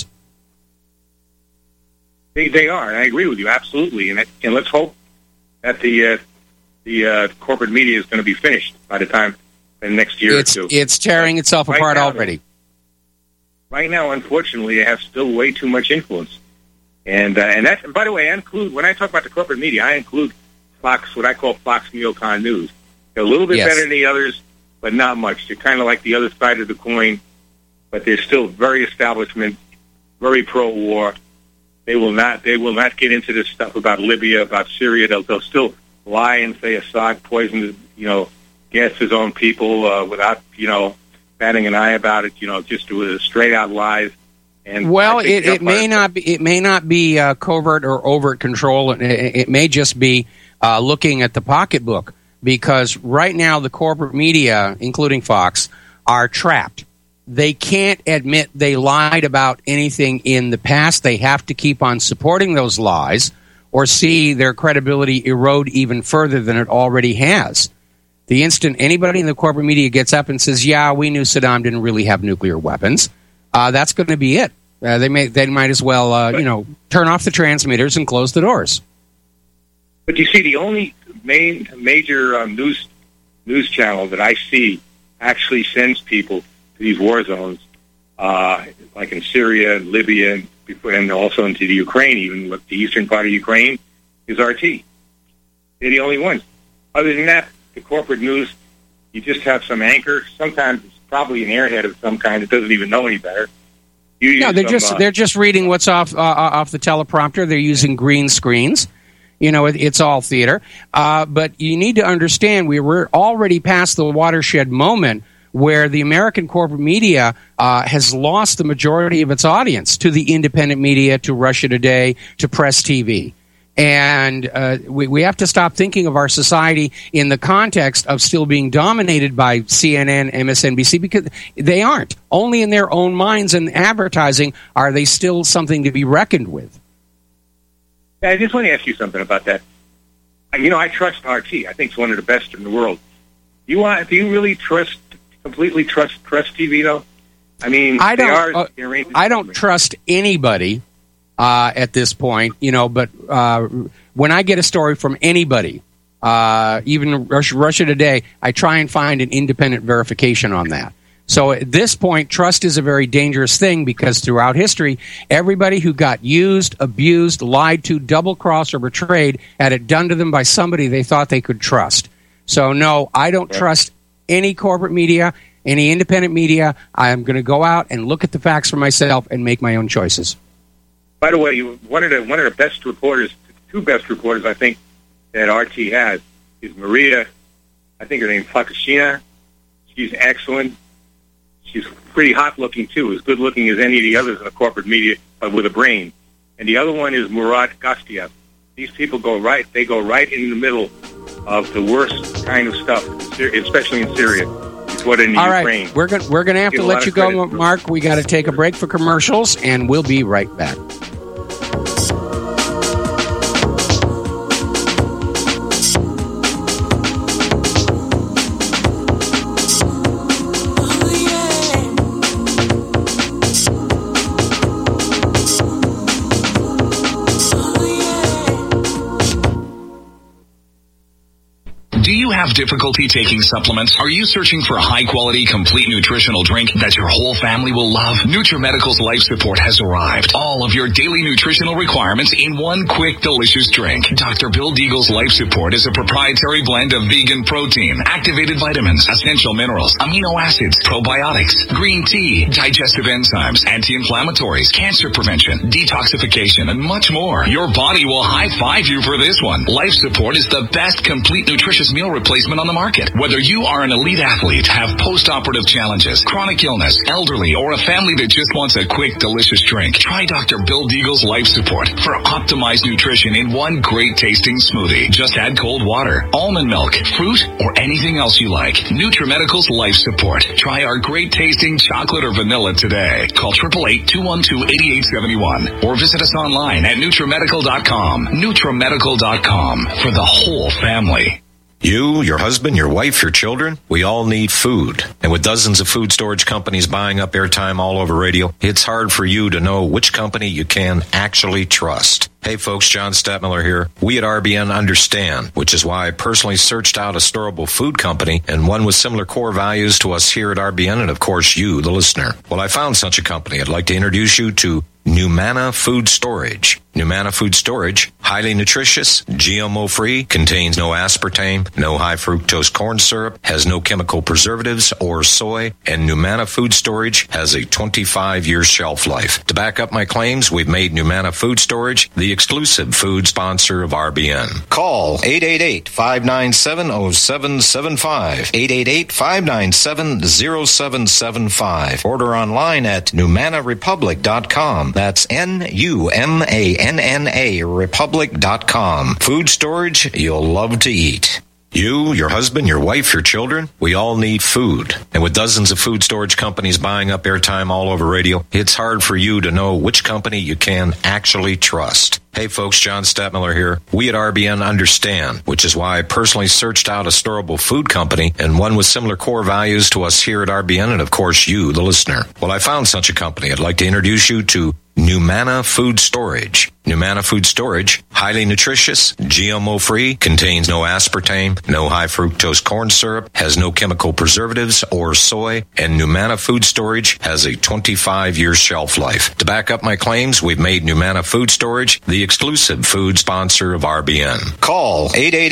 They are, and I agree with you, absolutely. And let's hope that the corporate media is going to be finished by the time in the next year or two. It's tearing itself apart already. Right now, unfortunately, it has still way too much influence. And by the way, when I talk about the corporate media, I include Fox, what I call Fox Neocon News. They're a little bit better than the others, but not much. They're kind of like the other side of the coin, but they're still very establishment, very pro-war. They will not get into this stuff about Libya, about Syria. They'll still lie and say Assad poisoned, gas his own people without, batting an eye about it. Just with straight out lies. And it may not be covert or overt control. It may just be looking at the pocketbook, because right now the corporate media, including Fox, are trapped. They can't admit they lied about anything in the past. They have to keep on supporting those lies or see their credibility erode even further than it already has. The instant anybody in the corporate media gets up and says, yeah, we knew Saddam didn't really have nuclear weapons, that's going to be it. They might as well, turn off the transmitters and close the doors. But you see, the only major news channel that I see actually sends people to these war zones, like in Syria, Libya, and also into the Ukraine, even with the eastern part of Ukraine, is RT. They're the only ones. Other than that, the corporate news, you just have some anchor. Sometimes it's probably an airhead of some kind that doesn't even know any better. They're just reading what's off the teleprompter. They're using green screens. It's all theater. But you need to understand, we're already past the watershed moment where the American corporate media has lost the majority of its audience to the independent media, to Russia Today, to Press TV. And we have to stop thinking of our society in the context of still being dominated by CNN, MSNBC, because they aren't. Only in their own minds and advertising are they still something to be reckoned with. I just want to ask you something about that. I trust RT. I think it's one of the best in the world. Do you really completely trust Press TV, though? I mean, I don't trust anybody at this point, but when I get a story from anybody, even Russia Today, I try and find an independent verification on that. So at this point, trust is a very dangerous thing because throughout history, everybody who got used, abused, lied to, double-crossed, or betrayed had it done to them by somebody they thought they could trust. So no, I don't trust any corporate media, any independent media. I am going to go out and look at the facts for myself and make my own choices. By the way, one of the best reporters, two best reporters, I think, that RT has is Maria, I think her name's Fukushima. She's excellent. She's pretty hot-looking, too, as good-looking as any of the others in the corporate media, but with a brain. And the other one is Murat Gastiev. These people go right in the middle of the worst kind of stuff, especially in Syria. It's what in Ukraine. All right, we're going to have to let you go, Mark. We got to take a break for commercials, and we'll be right back. Do you have difficulty taking supplements? Are you searching for a high-quality, complete nutritional drink that your whole family will love? NutriMedical's Life Support has arrived. All of your daily nutritional requirements in one quick, delicious drink. Dr. Bill Deagle's Life Support is a proprietary blend of vegan protein, activated vitamins, essential minerals, amino acids, probiotics, green tea, digestive enzymes, anti-inflammatories, cancer prevention, detoxification, and much more. Your body will high-five you for this one. Life Support is the best complete nutritious meal replacement on the market. Whether you are an elite athlete, have post-operative challenges, chronic illness, elderly, or a family that just wants a quick, delicious drink, try Dr. Bill Deagle's Life Support for optimized nutrition in one great-tasting smoothie. Just add cold water, almond milk, fruit, or anything else you like. NutriMedical's Life Support. Try our great-tasting chocolate or vanilla today. Call 888-212-8871 or visit us online at NutriMedical.com. NutriMedical.com for the whole family. You, your husband, your wife, your children, we all need food. And with dozens of food storage companies buying up airtime all over radio, it's hard for you to know which company you can actually trust. Hey folks, John Stadtmiller here. We at RBN understand, which is why I personally searched out a storable food company and one with similar core values to us here at RBN and of course you, the listener. Well, I found such a company. I'd like to introduce you to Numana Food Storage. Numana Food Storage, highly nutritious, GMO-free, contains no aspartame, no high-fructose corn syrup, has no chemical preservatives or soy, and Numana Food Storage has a 25-year shelf life. To back up my claims, we've made Numana Food Storage the exclusive food sponsor of RBN. Call 888-597-0775, 888-597-0775. Order online at NumanaRepublic.com. That's NUMANNA Republic.com. Food storage you'll love to eat. You, your husband, your wife, your children, we all need food. And with dozens of food storage companies buying up airtime all over radio, it's hard for you to know which company you can actually trust. Hey folks, John Stadtmiller here. We at RBN understand, which is why I personally searched out a storable food company and one with similar core values to us here at RBN and of course you, the listener. Well, I found such a company. I'd like to introduce you to Numana Food Storage. Numana Food Storage, highly nutritious, GMO-free, contains no aspartame, no high-fructose corn syrup, has no chemical preservatives or soy, and Numana Food Storage has a 25-year shelf life. To back up my claims, we've made Numana Food Storage the exclusive food sponsor of RBN. Call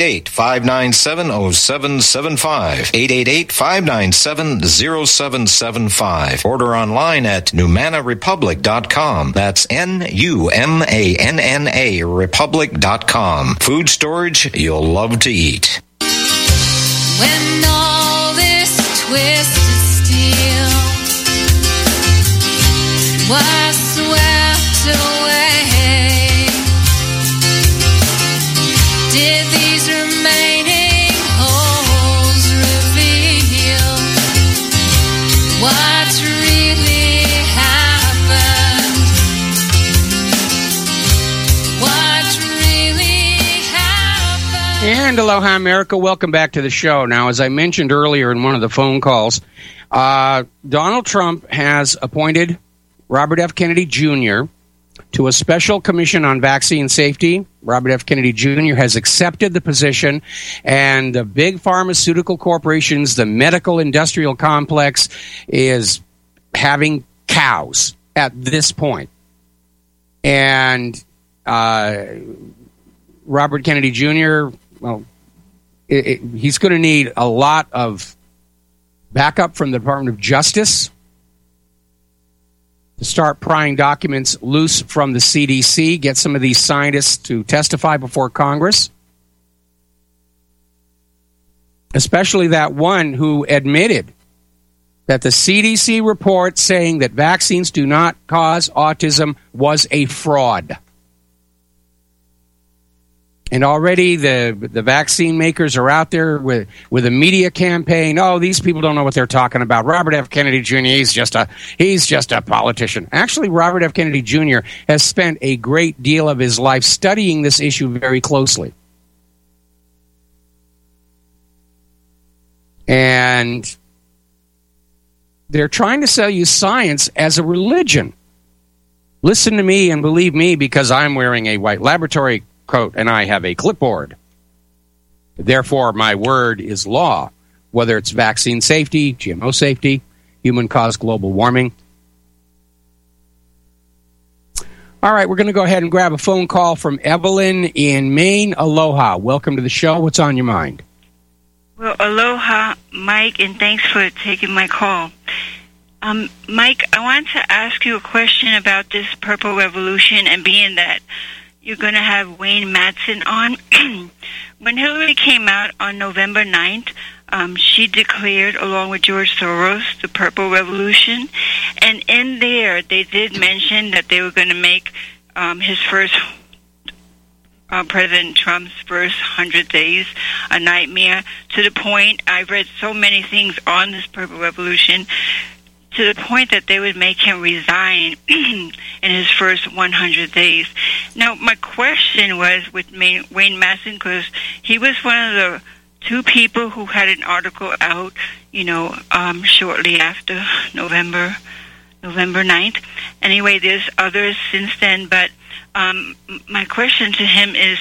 888-597-0775, 888-597-0775. Order online at NumanaRepublic.com. That's NUMANNA Republic.com. Food storage you'll love to eat. When all this twisted steel was swept away, did these remaining holes reveal what's really happened? What's really happened? And aloha, America. Welcome back to the show. Now, as I mentioned earlier in one of the phone calls, Donald Trump has appointed Robert F. Kennedy Jr. to a special commission on vaccine safety. Robert F. Kennedy Jr. has accepted the position, and the big pharmaceutical corporations, the medical industrial complex, is having cows at this point. And Robert Kennedy Jr., well, he's going to need a lot of backup from the Department of Justice to start prying documents loose from the CDC, get some of these scientists to testify before Congress, especially that one who admitted that the CDC report saying that vaccines do not cause autism was a fraud. And already the vaccine makers are out there with a media campaign. Oh, these people don't know what they're talking about. Robert F. Kennedy Jr., he's just a politician. Actually, Robert F. Kennedy Jr. has spent a great deal of his life studying this issue very closely. And they're trying to sell you science as a religion. Listen to me and believe me, because I'm wearing a white laboratory coat and I have a clipboard. Therefore, my word is law, whether it's vaccine safety, GMO safety, human-caused global warming. All right, we're going to go ahead and grab a phone call from Evelyn in Maine. Aloha. Welcome to the show. What's on your mind? Well, aloha, Mike, and thanks for taking my call. Mike, I want to ask you a question about this Purple Revolution, and being that you're going to have Wayne Madsen on. When Hillary came out on November 9th, she declared, along with George Soros, the Purple Revolution. And in there, they did mention that they were going to make his first, President Trump's first 100 days a nightmare, to the point, I've read so many things on this Purple Revolution, to the point that they would make him resign in his first 100 days. Now, my question was with Wayne Madsen, because he was one of the two people who had an article out, shortly after November 9th. Anyway, there's others since then, but my question to him is,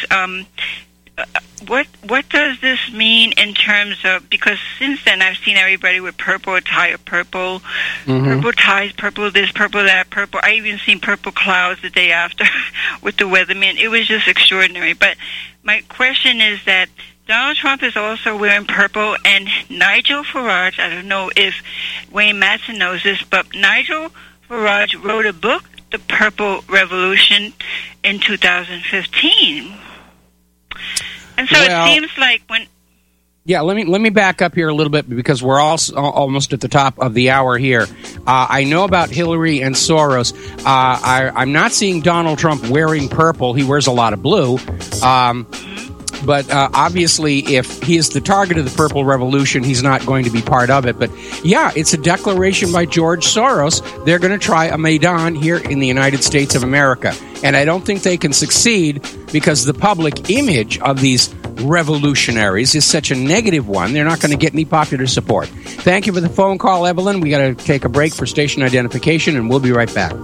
what does this mean in terms of, because since then I've seen everybody with purple attire, purple ties, purple this, purple that, purple. I even seen purple clouds the day after with the weatherman. It was just extraordinary. But my question is that Donald Trump is also wearing purple, and Nigel Farage, I don't know if Wayne Madsen knows this, but Nigel Farage wrote a book, The Purple Revolution, in 2015. And so it seems like when... Yeah, let me back up here a little bit, because we're almost at the top of the hour here. I know about Hillary and Soros. I'm not seeing Donald Trump wearing purple. He wears a lot of blue. But obviously, if he is the target of the Purple Revolution, he's not going to be part of it. But yeah, it's a declaration by George Soros. They're going to try a Maidan here in the United States of America. And I don't think they can succeed, because the public image of these revolutionaries is such a negative one. They're not going to get any popular support. Thank you for the phone call, Evelyn. We got to take a break for station identification, and we'll be right back.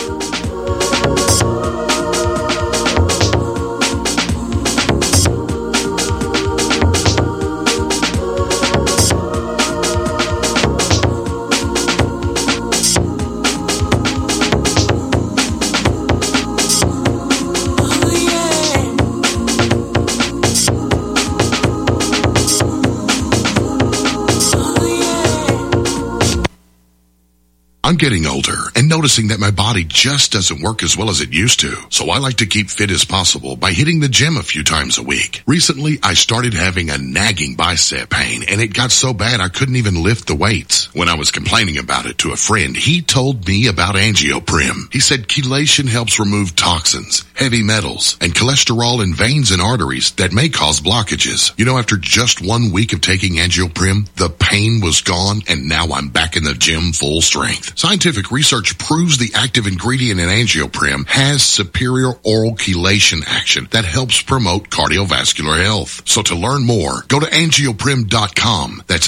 I'm getting older and noticing that my body just doesn't work as well as it used to. So I like to keep fit as possible by hitting the gym a few times a week. Recently, I started having a nagging bicep pain, and it got so bad I couldn't even lift the weights. When I was complaining about it to a friend, he told me about Angioprim. He said chelation helps remove toxins, heavy metals, and cholesterol in veins and arteries that may cause blockages. You know, after just 1 week of taking Angioprim, the pain was gone, and now I'm back in the gym full strength. Scientific research proves the active ingredient in Angioprim has superior oral chelation action that helps promote cardiovascular health. So to learn more, go to angioprim.com. That's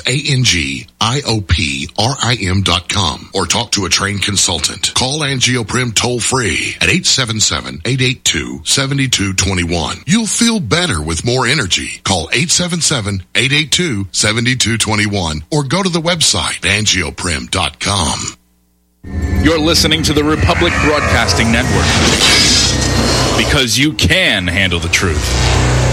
ANGIOPRIM.com, or talk to a trained consultant. Call Angioprim toll free at 877-882-7221. You'll feel better with more energy. Call 877-882-7221 or go to the website angioprim.com. You're listening to the Republic Broadcasting Network, because you can handle the truth.